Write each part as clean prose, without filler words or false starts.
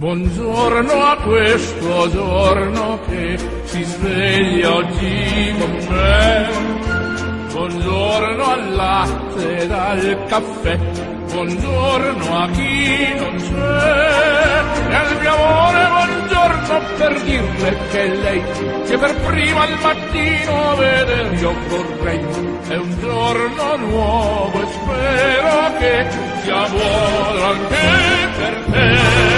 Buongiorno a questo giorno che si sveglia oggi con me. Buongiorno al latte ed al caffè. Buongiorno a chi non c'è. E al mio amore buongiorno per dirle che lei che per prima al mattino vedere io vorrei. È un giorno nuovo e spero che sia buono anche per te.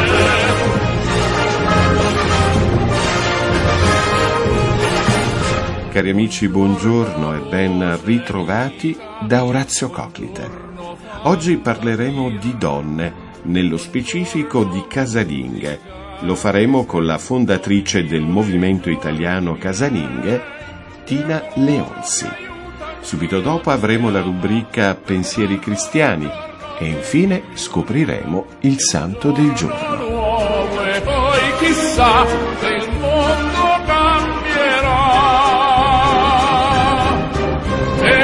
Cari amici, buongiorno e ben ritrovati da Orazio Coclite. Oggi parleremo di donne, nello specifico di casalinghe. Lo faremo con la fondatrice del movimento italiano casalinghe, Tina Leonzi. Subito dopo avremo la rubrica Pensieri cristiani e infine scopriremo il santo del giorno. E poi chissà se il mondo cambierà. E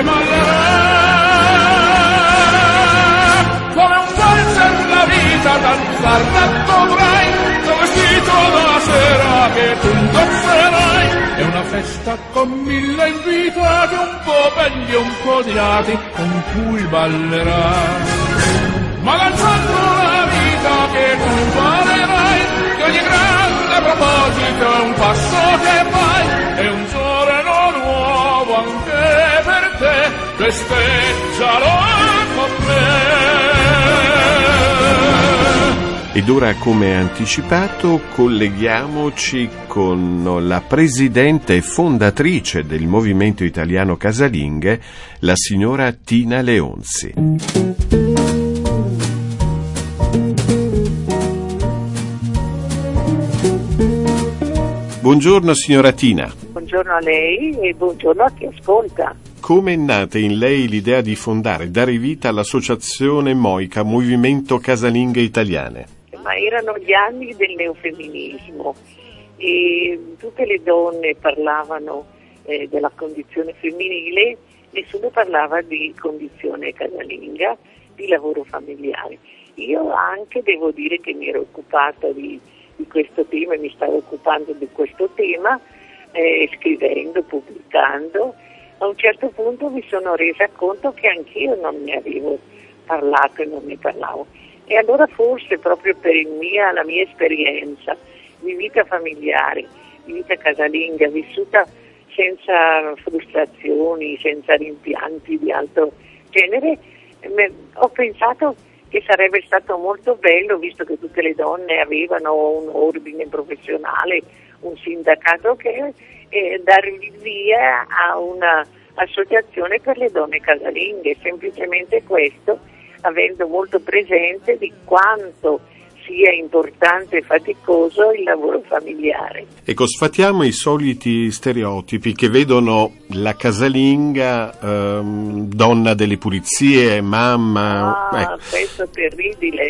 ballerà come un valzer la vita, danzar dovrai, tuo vestito da sera che tu indosserai. È una festa con 1000 invitati, un po' belli e un po' odiati, con cui ballerai. Ma danzando la vita che tu imparerai, che ogni grande proposito è un passo che fai, è un giorno nuovo anche per te, festeggialo con me. Ed ora, come anticipato, colleghiamoci con la presidente e fondatrice del movimento italiano casalinghe, la signora Tina Leonzi. Buongiorno signora Tina. Buongiorno a lei e buongiorno a chi ascolta. Come è nata in lei l'idea di dare vita all'associazione MOICA, Movimento Casalinghe Italiane? Ma erano gli anni del neofemminismo e tutte le donne parlavano della condizione femminile, nessuno parlava di condizione casalinga, di lavoro familiare. Io anche devo dire che mi ero occupata di questo tema e mi stavo occupando di questo tema, scrivendo, pubblicando. A un certo punto mi sono resa conto che anch'io non ne avevo parlato e non ne parlavo. E allora forse proprio per la mia esperienza di vita familiare, di vita casalinga, vissuta senza frustrazioni, senza rimpianti di altro genere, ho pensato che sarebbe stato molto bello, visto che tutte le donne avevano un ordine professionale, un sindacato, che dare via a una associazione per le donne casalinghe, semplicemente questo, avendo molto presente di quanto sia importante e faticoso il lavoro familiare. Ecco, sfatiamo i soliti stereotipi che vedono la casalinga, donna delle pulizie, mamma. Questo è terribile,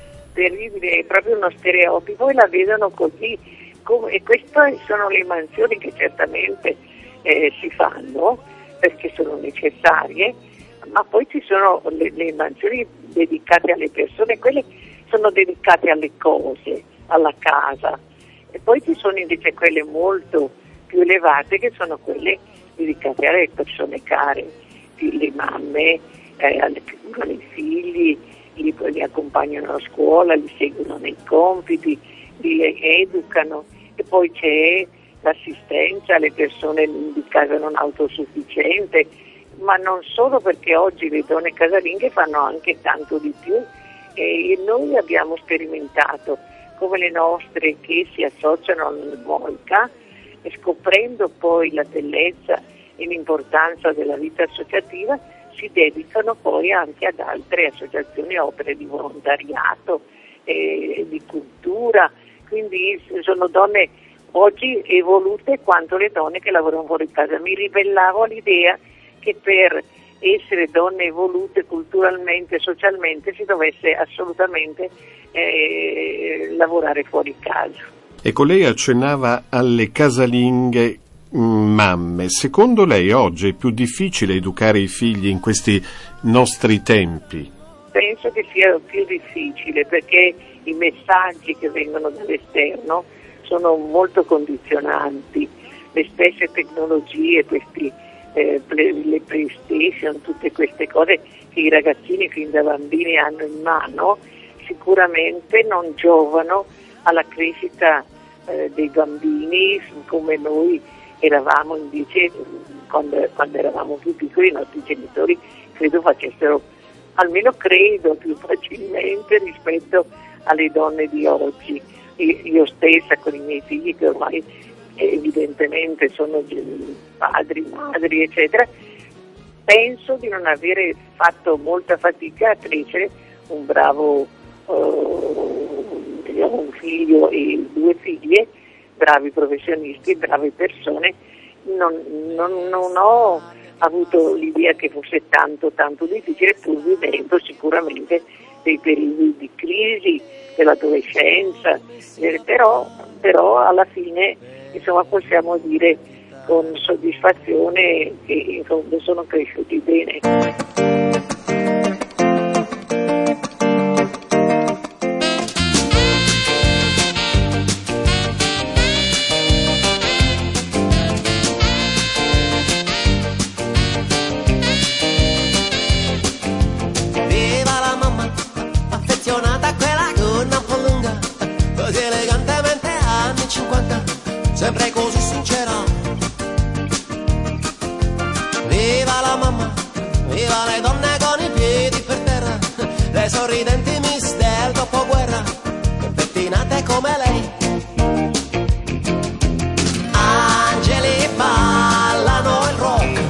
è proprio uno stereotipo e la vedono così. E queste sono le mansioni che certamente si fanno perché sono necessarie, ma poi ci sono le mansioni dedicate alle persone, quelle sono dedicate alle cose, alla casa, e poi ci sono invece quelle molto più elevate che sono quelle dedicate alle persone care, le mamme, che curano i figli, li accompagnano a scuola, li seguono nei compiti, li educano, e poi c'è l'assistenza alle persone di casa non autosufficiente, ma non solo, perché oggi le donne casalinghe fanno anche tanto di più. E noi abbiamo sperimentato come le nostre che si associano al MOICA, e scoprendo poi la bellezza e l'importanza della vita associativa, si dedicano poi anche ad altre associazioni, opere di volontariato, di cultura. Quindi sono donne oggi evolute quanto le donne che lavorano fuori casa. Mi ribellavo all'idea che per essere donne evolute culturalmente e socialmente si dovesse assolutamente lavorare fuori casa. Ecco, lei accennava alle casalinghe mamme. Secondo lei oggi è più difficile educare i figli in questi nostri tempi? Penso che sia più difficile, perché i messaggi che vengono dall'esterno sono molto condizionanti, le stesse tecnologie, le PlayStation, tutte queste cose che i ragazzini fin da bambini hanno in mano, sicuramente non giovano alla crescita dei bambini come noi eravamo invece quando eravamo più piccoli. I nostri genitori credo facessero, almeno credo, più facilmente rispetto alle donne di oggi. Io stessa con i miei figli, che ormai evidentemente sono padri, madri, eccetera, penso di non avere fatto molta fatica a crescere un bravo un figlio e 2 figlie, bravi professionisti, brave persone. Non ho avuto l'idea che fosse tanto difficile, pur vivendo sicuramente dei periodi di crisi dell'adolescenza, però alla fine insomma possiamo dire con soddisfazione che in fondo sono cresciuti bene. Sempre così sincera. Viva la mamma, viva le donne con i piedi per terra, le sorridenti miss del dopoguerra, pettinate come lei. Angeli ballano il rock,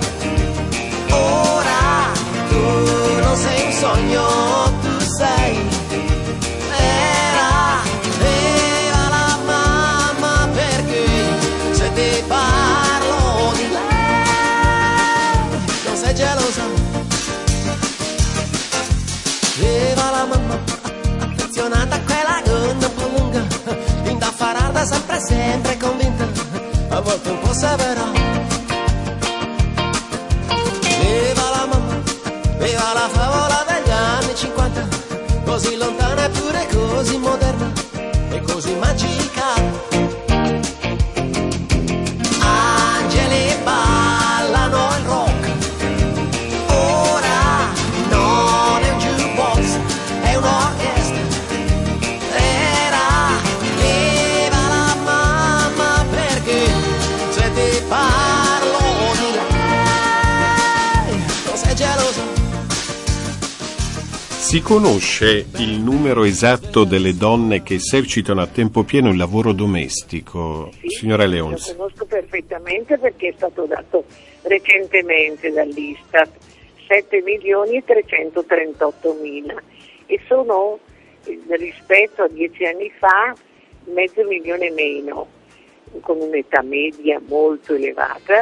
ora tu non sei un sogno, tu sei. Parlo di lei, non sei gelosa. Viva la mamma, affezionata a quella gonna un po' lunga, indaffarata, sempre convinta, a volte un po' severa. Viva la mamma, viva la favola degli anni 50, così lontana eppure così moderna e così magica. Ballano il rock, ora non è un jukebox, è un'orchestra. Era viva la mamma, perché se ti parlo di lei non sei geloso. Si conosce il numero esatto delle donne che esercitano a tempo pieno il lavoro domestico, sì, signora Leonzi? Lo conosco perfettamente perché è stato dato recentemente dall'Istat 7.338.000 e sono, rispetto a 10 anni fa, 500.000 meno, con un'età media molto elevata,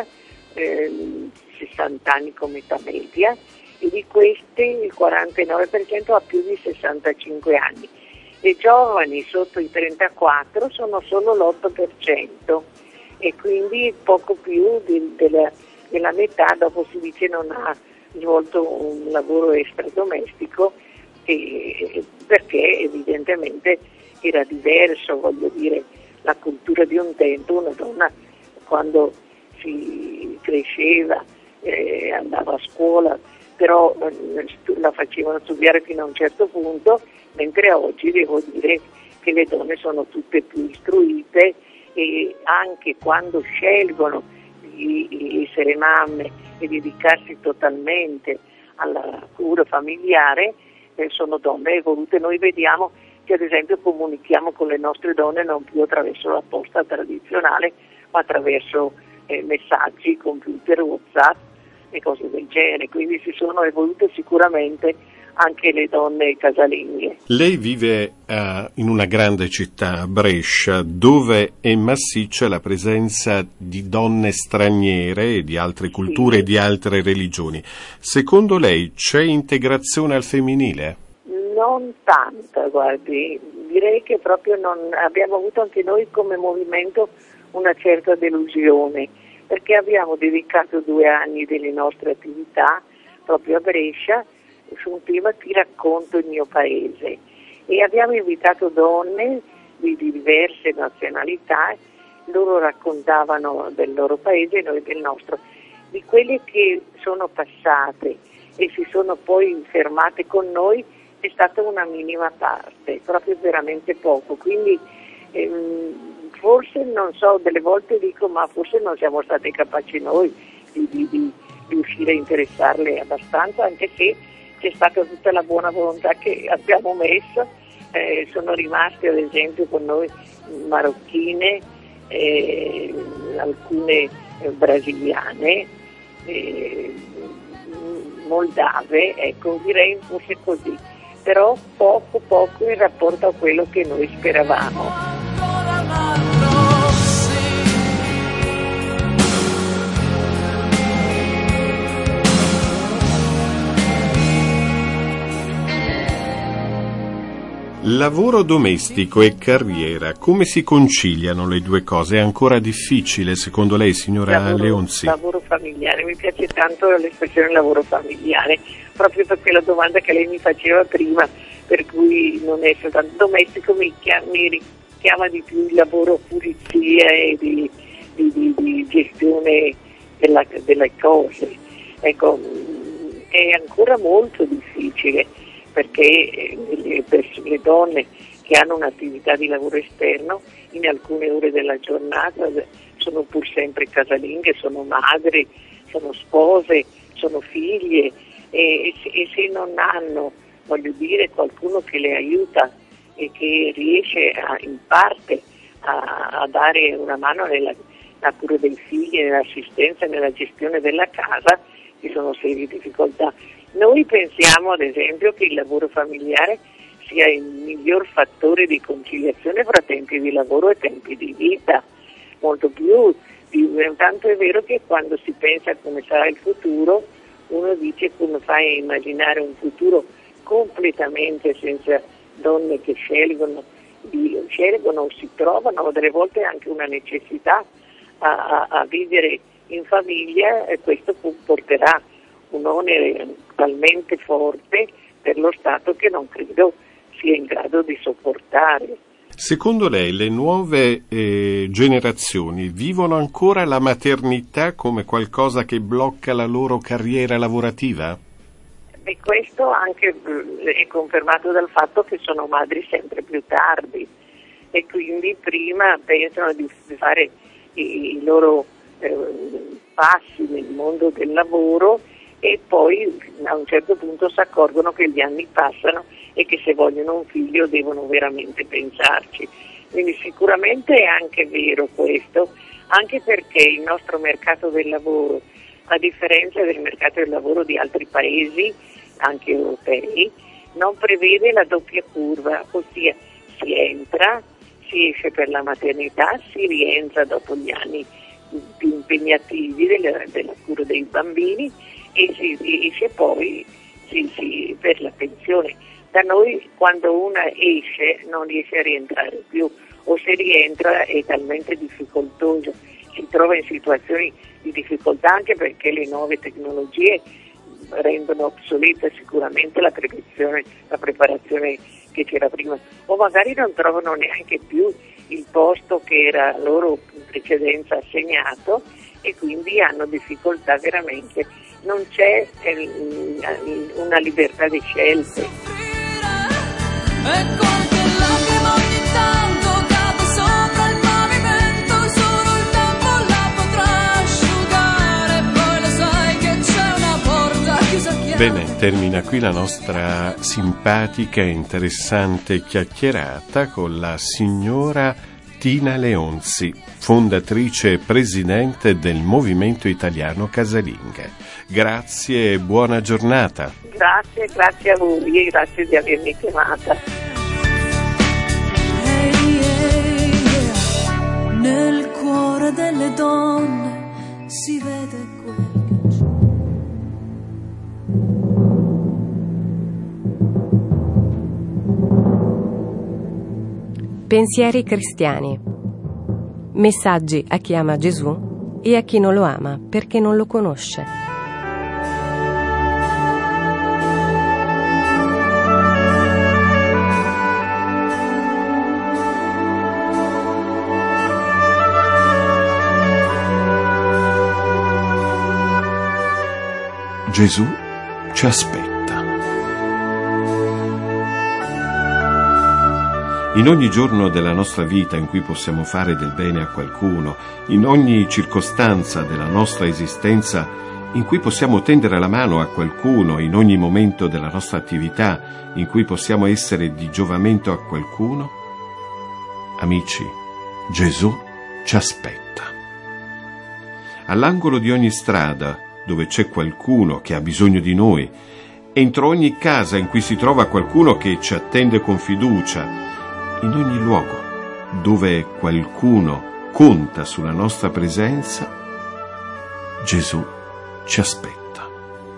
60 anni come età media, e di queste il 49% ha più di 65 anni. Le giovani sotto i 34 sono solo l'8% e quindi poco più della metà dopo si dice non ha svolto un lavoro extradomestico perché evidentemente era diverso, voglio dire, la cultura di un tempo. Una donna quando si cresceva andava a scuola, però la facevano studiare fino a un certo punto, mentre oggi devo dire che le donne sono tutte più istruite e anche quando scelgono di essere mamme e dedicarsi totalmente alla cura familiare, sono donne evolute. Noi vediamo che ad esempio comunichiamo con le nostre donne non più attraverso la posta tradizionale, ma attraverso messaggi, computer, WhatsApp e cose del genere, quindi si sono evolute sicuramente anche le donne casalinghe. Lei vive in una grande città, Brescia, dove è massiccia la presenza di donne straniere e di altre culture sì. e di altre religioni. Secondo lei c'è integrazione al femminile? Non tanta, guardi, direi che proprio non abbiamo avuto anche noi come movimento una certa delusione, perché abbiamo dedicato 2 anni delle nostre attività proprio a Brescia su un tema: ti racconto il mio paese, e abbiamo invitato donne di diverse nazionalità, loro raccontavano del loro paese e noi del nostro. Di quelle che sono passate e si sono poi fermate con noi è stata una minima parte, proprio veramente poco, quindi forse, non so, delle volte dico, ma forse non siamo stati capaci noi di riuscire a interessarle abbastanza, anche se c'è stata tutta la buona volontà che abbiamo messo. Sono rimaste ad esempio con noi marocchine, alcune brasiliane, moldave, ecco, direi forse così, però poco in rapporto a quello che noi speravamo. Lavoro domestico e carriera, come si conciliano le due cose? È ancora difficile secondo lei, signora Leonzi? Lavoro familiare, mi piace tanto l'espressione lavoro familiare, proprio per quella domanda che lei mi faceva prima, per cui non è soltanto domestico, mi richiama di più il lavoro pulizia e di gestione delle cose. Ecco, è ancora molto difficile, perché le donne che hanno un'attività di lavoro esterno in alcune ore della giornata sono pur sempre casalinghe, sono madri, sono spose, sono figlie e se non hanno, voglio dire, qualcuno che le aiuta e che riesce in parte a dare una mano nella cura dei figli, nell'assistenza, nella gestione della casa, ci sono serie difficoltà. Noi pensiamo ad esempio che il lavoro familiare sia il miglior fattore di conciliazione fra tempi di lavoro e tempi di vita, molto più, tanto è vero che quando si pensa a come sarà il futuro, uno dice come fai a immaginare un futuro completamente senza donne che scelgono o si trovano, delle volte anche una necessità a vivere in famiglia, e questo porterà un onere talmente forte per lo Stato che non credo sia in grado di sopportare. Secondo lei le nuove generazioni vivono ancora la maternità come qualcosa che blocca la loro carriera lavorativa? E questo anche è confermato dal fatto che sono madri sempre più tardi e quindi prima pensano di fare i loro passi nel mondo del lavoro e poi a un certo punto si accorgono che gli anni passano e che se vogliono un figlio devono veramente pensarci. Quindi sicuramente è anche vero questo, anche perché il nostro mercato del lavoro, a differenza del mercato del lavoro di altri paesi, anche europei, non prevede la doppia curva, ossia si entra, si esce per la maternità, si rientra dopo gli anni più impegnativi della cura dei bambini e si esce poi per la pensione. Da noi quando una esce non riesce a rientrare più, o se rientra è talmente difficoltoso, si trova in situazioni di difficoltà anche perché le nuove tecnologie rendono obsoleta sicuramente la preparazione che c'era prima, o magari non trovano neanche più il posto che era loro in precedenza assegnato e quindi hanno difficoltà veramente. Non c'è una libertà di scelte. Bene, termina qui la nostra simpatica e interessante chiacchierata con la signora Tina Leonzi, fondatrice e presidente del Movimento Italiano Casalinghe. Grazie e buona giornata. Grazie a voi e grazie di avermi chiamata. Nel cuore delle donne si vede quel che c'è. Pensieri cristiani. Messaggi a chi ama Gesù e a chi non lo ama perché non lo conosce. Gesù ci aspetta. In ogni giorno della nostra vita in cui possiamo fare del bene a qualcuno, in ogni circostanza della nostra esistenza in cui possiamo tendere la mano a qualcuno, in ogni momento della nostra attività in cui possiamo essere di giovamento a qualcuno, amici, Gesù ci aspetta. All'angolo di ogni strada dove c'è qualcuno che ha bisogno di noi, entro ogni casa in cui si trova qualcuno che ci attende con fiducia, in ogni luogo dove qualcuno conta sulla nostra presenza, Gesù ci aspetta.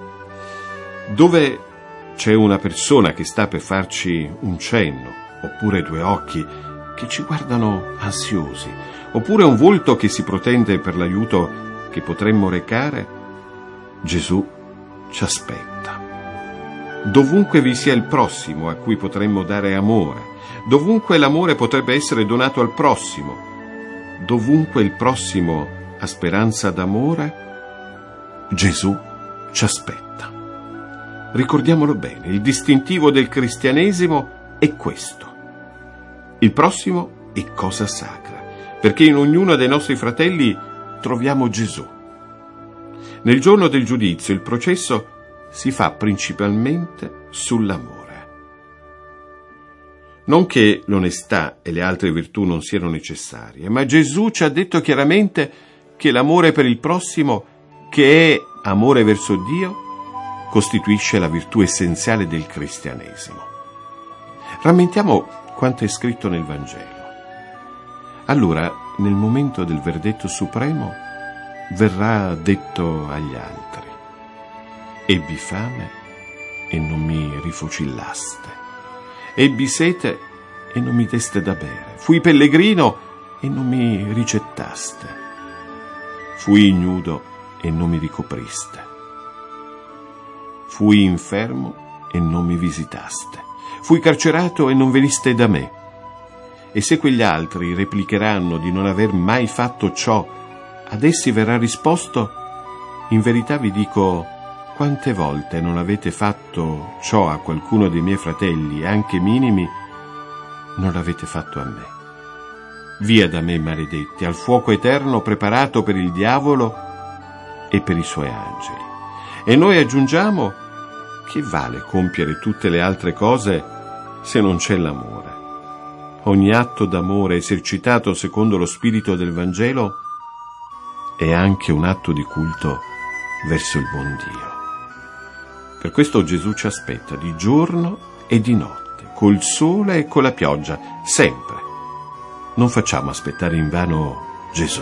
Dove c'è una persona che sta per farci un cenno, oppure due occhi che ci guardano ansiosi, oppure un volto che si protende per l'aiuto che potremmo recare, Gesù ci aspetta. Dovunque vi sia il prossimo a cui potremmo dare amore, dovunque l'amore potrebbe essere donato al prossimo, dovunque il prossimo ha speranza d'amore, Gesù ci aspetta. Ricordiamolo bene, il distintivo del cristianesimo è questo. Il prossimo è cosa sacra, perché in ognuno dei nostri fratelli troviamo Gesù. Nel giorno del giudizio il processo si fa principalmente sull'amore. Non che l'onestà e le altre virtù non siano necessarie, ma Gesù ci ha detto chiaramente che l'amore per il prossimo, che è amore verso Dio, costituisce la virtù essenziale del cristianesimo. Rammentiamo quanto è scritto nel Vangelo. Allora, nel momento del verdetto supremo, verrà detto agli altri: ebbi fame e non mi rifocillaste, ebbi sete e non mi deste da bere, fui pellegrino e non mi ricettaste, fui ignudo e non mi ricopriste, fui infermo e non mi visitaste, fui carcerato e non veniste da me. E se quegli altri replicheranno di non aver mai fatto ciò, ad essi verrà risposto: in verità vi dico, quante volte non avete fatto ciò a qualcuno dei miei fratelli, anche minimi, non l'avete fatto a me. Via da me, maledetti, al fuoco eterno preparato per il diavolo e per i suoi angeli. E noi aggiungiamo: che vale compiere tutte le altre cose se non c'è l'amore? Ogni atto d'amore esercitato secondo lo spirito del Vangelo è anche un atto di culto verso il buon Dio. Per questo Gesù ci aspetta di giorno e di notte, col sole e con la pioggia, sempre. Non facciamo aspettare invano Gesù.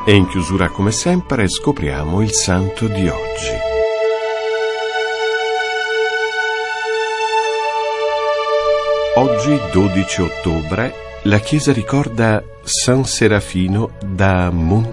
E in chiusura, come sempre, scopriamo il santo di oggi. Oggi, 12 ottobre, la Chiesa ricorda San Serafino da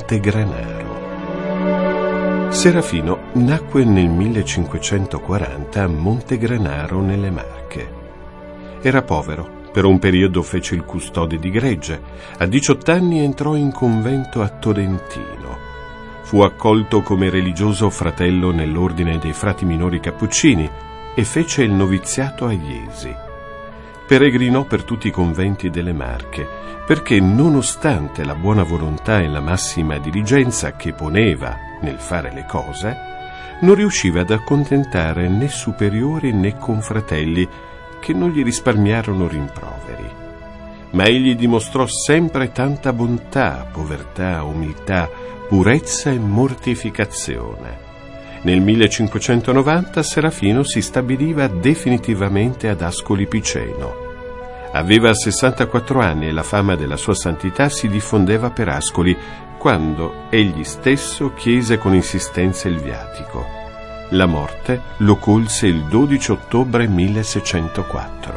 Montegranaro. Serafino nacque nel 1540 a Montegranaro, nelle Marche. Era povero. Per un periodo fece il custode di gregge. A 18 anni entrò in convento a Tolentino. Fu accolto come religioso fratello nell'ordine dei frati minori cappuccini e fece il noviziato a Iesi. Peregrinò per tutti i conventi delle Marche, perché nonostante la buona volontà e la massima diligenza che poneva nel fare le cose, non riusciva ad accontentare né superiori né confratelli, che non gli risparmiarono rimproveri. Ma egli dimostrò sempre tanta bontà, povertà, umiltà, purezza e mortificazione. Nel 1590 Serafino si stabiliva definitivamente ad Ascoli Piceno. Aveva 64 anni e la fama della sua santità si diffondeva per Ascoli, quando egli stesso chiese con insistenza il viatico. La morte lo colse il 12 ottobre 1604.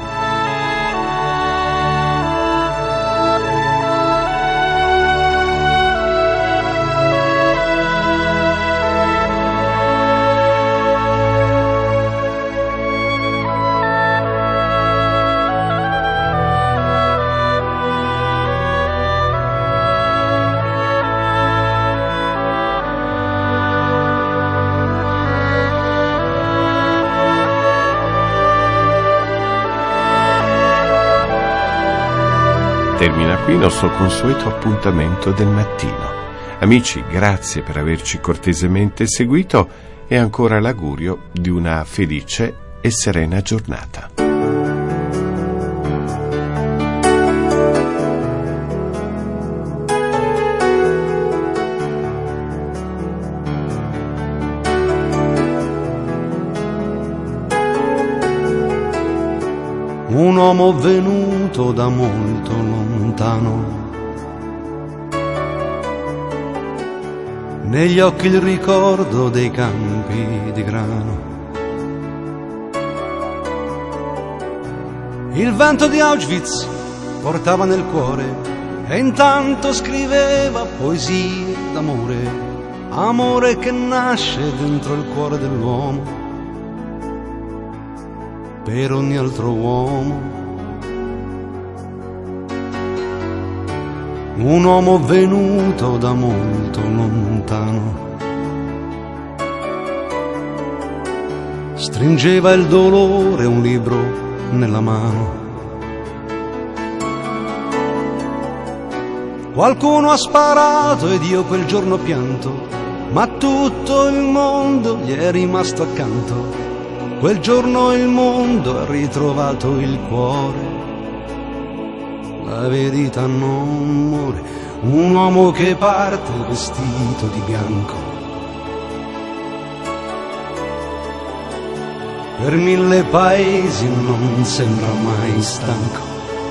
Termina qui il nostro consueto appuntamento del mattino. Amici, grazie per averci cortesemente seguito e ancora l'augurio di una felice e serena giornata. Un uomo venuto da molto lontano, negli occhi il ricordo dei campi di grano. Il vento di Auschwitz portava nel cuore e intanto scriveva poesie d'amore, amore che nasce dentro il cuore dell'uomo per ogni altro uomo. Un uomo venuto da molto lontano, stringeva il dolore un libro nella mano. Qualcuno ha sparato ed io quel giorno ho pianto, ma tutto il mondo gli è rimasto accanto. Quel giorno il mondo ha ritrovato il cuore, la verità non muore. Un uomo che parte vestito di bianco, per 1000 paesi non sembra mai stanco,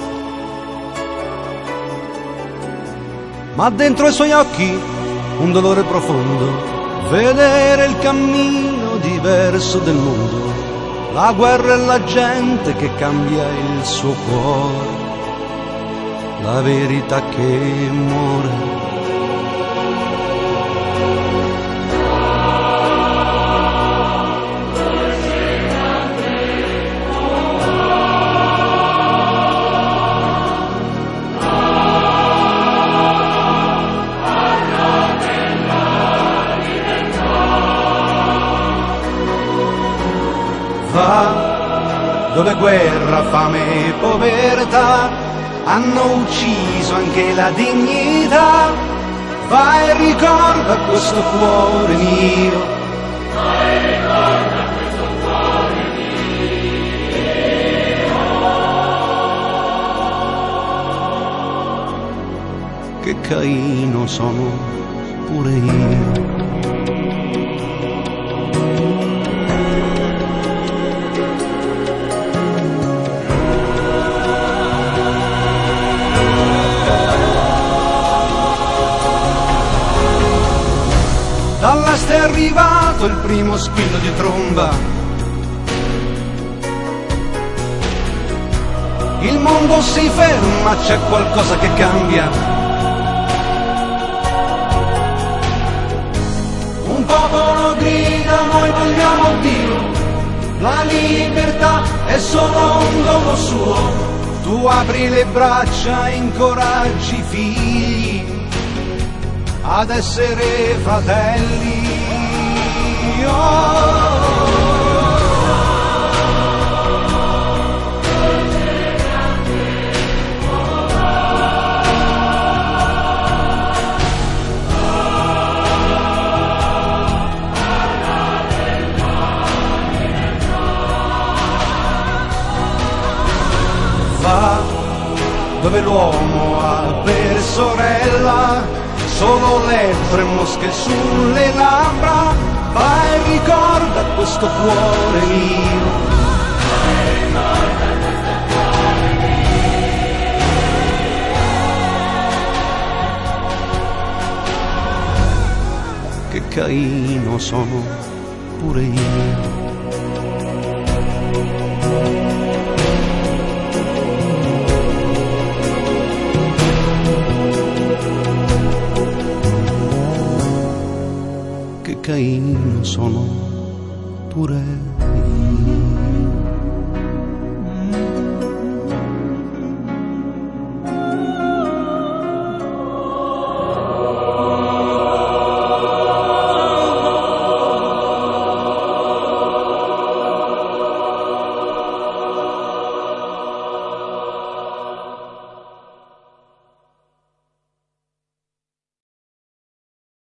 ma dentro i suoi occhi un dolore profondo, vedere il cammino diverso del mondo, la guerra e la gente che cambia il suo cuore, la verità che muore. Dove guerra, fame e povertà hanno ucciso anche la dignità. Vai e ricorda questo cuore mio, vai e ricorda questo cuore mio, che Caino sono pure io. arrivato il primo squillo di tromba. Il mondo si ferma, c'è qualcosa che cambia. Un popolo grida, noi vogliamo Dio. La libertà è solo un dono suo. Tu apri le braccia, incoraggi i figli ad essere fratelli. Va dove l'uomo ha per sorella solo lepre e mosche sulle labbra. Va e ricorda questo cuore mio. Che Caino sono pure io. Caino sono pure io.